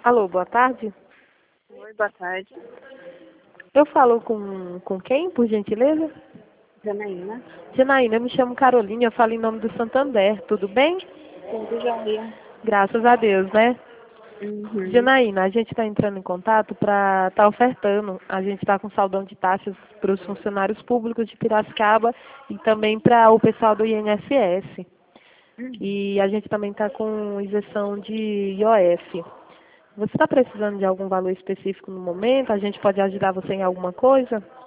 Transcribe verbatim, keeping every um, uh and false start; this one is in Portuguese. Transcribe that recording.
Alô, boa tarde. Oi, boa tarde. Eu falo com, com quem, por gentileza? Janaína. Janaína, eu me chamo Carolina, eu falo em nome do Santander, tudo bem? Tudo jóia. Graças a Deus, né? Uhum. Janaína, a gente está entrando em contato para estar ofertando, a gente está com saldão de taxas para os funcionários públicos de Piracicaba e também para o pessoal do I N S S. Uhum. E a gente também está com isenção de I O F. Você está precisando de algum valor específico no momento? A gente pode ajudar você em alguma coisa?